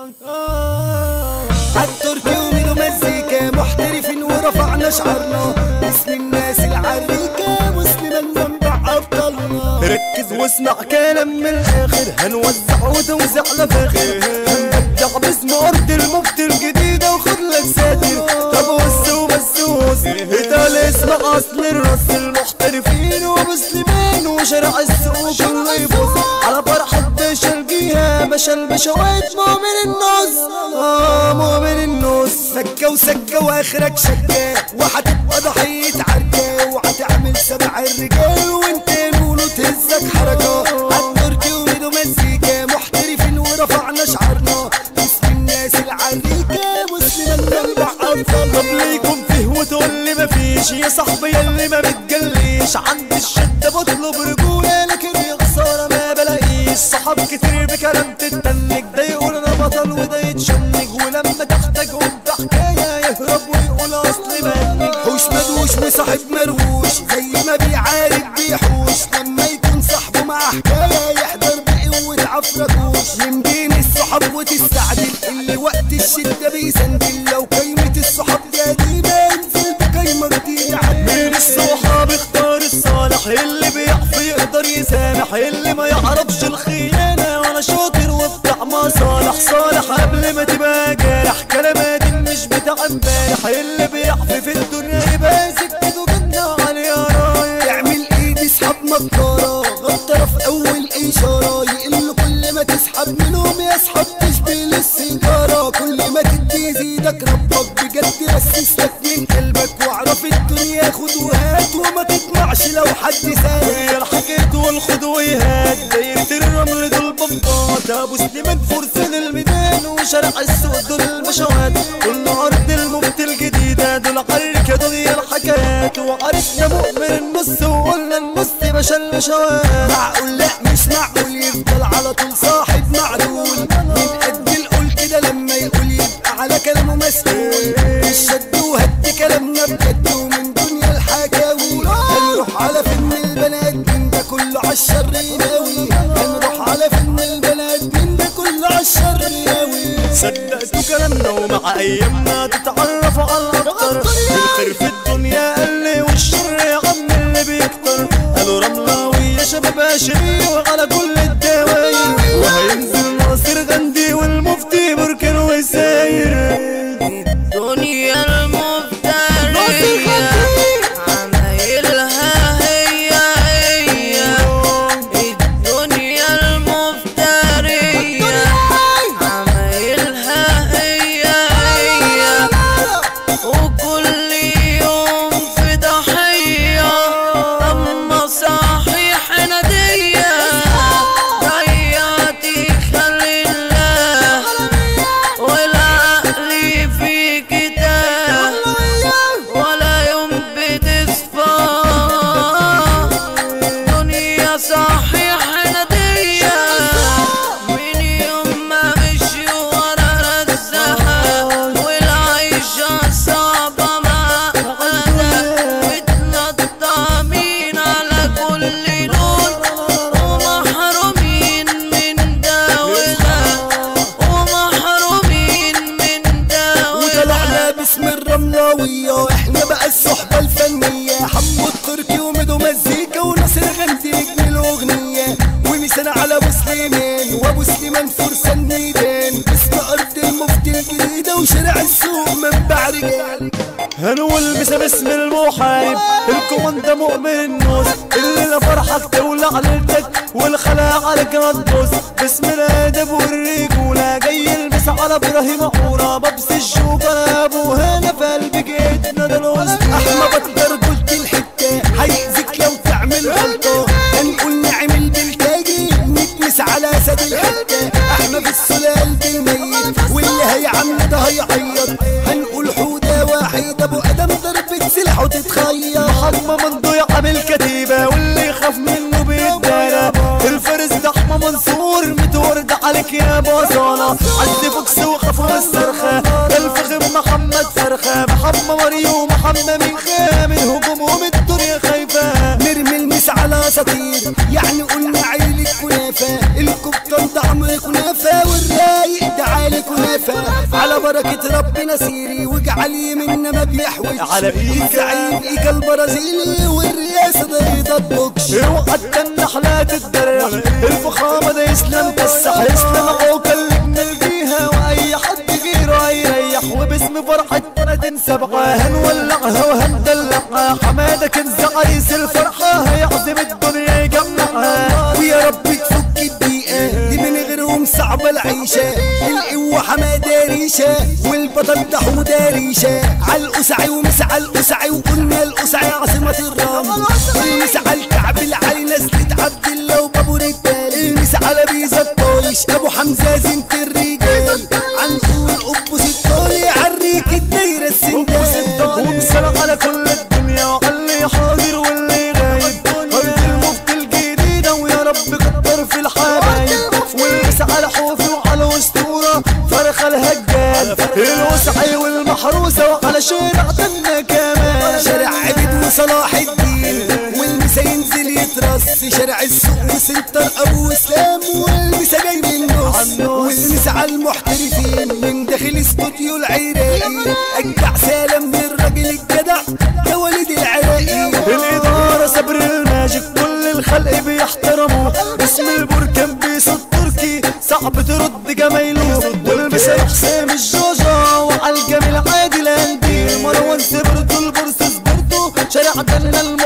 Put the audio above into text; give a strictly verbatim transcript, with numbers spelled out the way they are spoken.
عالتركي وميدو مزيكا محترفين ورفعنا شعرنا اسم الناس العريكة مسلمة المنبع أبطالنا. ركز واسمع كلام من الآخر هنوزع وتوزع لفاخر هنبدع باسم أرض المفتي الجديدة وخد لك ساتر. طب وس وبسوس اتقال اسمع أصل الرص المحترفين ومسلمين وشارع السوق كله يبص على فرحة باشا الجيهة باشا البشوات مؤمن النص آه مؤمن النص. سكة وسكة واخرك شكة وهتبقى ضحية عركة وهتعمل سبع الرجال وانت نقوله تهزك حركة. عالتركي وميدو مزيكا محترفين ورفعنا شعرنا اسم الناس العريكة مسلمة المنبع أبطالنا. طب ليكم فيه وتقول لي مفيش يا صاحبي ياللي ما بتجليش عند الشدة بطلب رجولة لكن يا خسارة ما بلاقيش صحاب كتير بكلام تتنك ده يقول انا بطل وده يتشنج ولما تحتاجهم بحكاية يهرب ويقول اصلي بنك. حوش مدوش وصاحب مروش زي ما بيعارك بيحوش لما يكون صاحبه مع حكاية يحضر بقوة عفركوش. من بين الصحاب وتستعدل اللي وقت الشدة بيسندل لو قايمة الصحاب دي قديمة انزل بقايمة جديدة. من الصحاب اختار الصالح اللي بيعرف يقدر يسامح اللي ما يعرفش الخيانة وانا شاطر وافتح مصالح صالح قبل ما تبقى جارح كلماتي مش بتاع امبارح اللي بيعرف في الدنيا يبقى سكته جنة على رايح. اعمل ايد اسحب مكارة غطرة في اول اشارة يقل كل ما تسحب منهم يسحب تشبه للسيجارة كل ما تدي يزيدك ربك بجد بس استكمل قلبك واعرف الدنيا خد وهات وما تطمعش لو حد سالك. هي الحكاية والخد ويهات دايرة الرمل دول بمطاط ابو سليمان فرسان الميدان وشارع السوق دول المشوات كل ارض المفتي الجديدة دول عركة دول هي الحكايات وعرفنا مؤمن النص وقلنا النص باشا المشوات. معقول لا مش معقول يفضل على طول صاحب معدول من قد القول كده لما يقول يبقى على كلامه مسؤول الشد وهد كلامنا بجد ومن دنيا الحكاوي. هنروح على فيلم البنات من ده كله عالشر يناوي هنروح على فيلم البنات من ده كله عالشر يناوي. صدقتوا كلامنا ومع ايامنا تتعرفوا على الاكتر الخير في الدنيا قل والشر يا عم اللي بيكتر قالوا رملاوي يا شباب هاشمي وعلى كل الدواير وهينزل ناصر غندي والمفتي بركان وساير. الدنيا المفترية عمايلها هي هي الدنيا المفترية عمايلها هي هي وكل يوم في ضحية. أما صحيح ندية ضيعتي خلي الله والعقل فيك ده ولا يوم بتصفى. دنيا صحيح ندية من يوم ما مشي ورا رزها والعيشة صعبة معقدة متنطمين على كل لون ومحرومين من ده وده ومحرومين من ده وطلعنا باسم الرملاوية احنا بقى الصحبة الفنية حمو التركي وميدو مزيكا وناصر غندي نجم الاغنية ومثال على ابو سليمان وابو سليمان فرسان ميدان اسم ارض المفتي الجديدة وشارع السوق منبع رجال. هنقول مسا باسم المحارب الكوماندا مؤمن النص اللي لا فرحك تولع ليلتك والخلاع عليك هتبص باسم الادب والرجولة جاي يلبس على ابراهيم عورة ببس الشوكة ابو هنا في قلب جيتنا ده الوسط. احنا بطل قلت الحتة هيأذيك لو تعمل غلطة هنقول نعمل بالتاجي نتمس على سد الحتة. احنا في السلال بالميت واللي هيعمل ده هيعيط هنقول حودة واحد ابو ادم ضربة سلاح وتتخيط. محمد منضوي عامل كتيبة واللي يخاف منه بيتدارى الفارس ده احمد منصور متورد عليك يا بصالة عز فوكس وخافوا الصرخة الفخم محمد فرخة محمد مريم محمد من خامل هجومهم الدنيا خايفة. نرمي المس على اساطير يعني قلنا عيلة كنافة الكبتان ده عمرو كنافة والرايق ده عالي كنافة. بركة ربنا سيري واجعل يمنا ما بيحوش على إيدك. زعيم إيكا البرازيلي والرئاسة ده يضبكش. اوعى تستنى حلات الدرع الفخامة ده يسلم تسح يسلم عوكل بنلقيها واي حد غيره هيريح وباسم فرحة سنة سبعة هنولعها وهندلعها حمادة كنز عريس الفرحة هيعزم الدنيا يجمعها. ويا رب تفك الدقيقة دي من غيرهم صعبة العيشة. القوة حمادة ريشة والبطل ده حودة ريشة. عالقسعي ومسعى القسعي وقلنا القسعي عاصمة الرمل. المسعى الكعب العالي نزلة عبد الله وبابو رجال. المسعى على بيزا الطايش ابو حمزة زينة الرجال. عنقول قبوس الطالي عالريك الدايرة السندال. وبسلام على كل الدنيا وعلي حاضر واللي غايب ارض المفتي الجديدة ويا رب كتر في الحبايب. والمسعى على حوفي وعلى اسطورة فرخة الهجال الوسعي والمحروسة وعلى شارع تنا كمان. شارع عبيد وصلاح الدين والمسا ينزل يترص. شارع السوق وسنتر ابو اسلام والمسا جاي من النص. والمسا على المحترفين من داخل استوديو العراقي. اجدع سلام للراجل الجدع يا وليد العراقي. الإدارة صبر الماجيك كل الخلق بيحترموه. اسم البركان بيصوت تركي صعب ترد جمايله. والمسا حسام الجوجة وعالجميل عادل انديل مروان سبرتو البورس سبرتو شارع دنا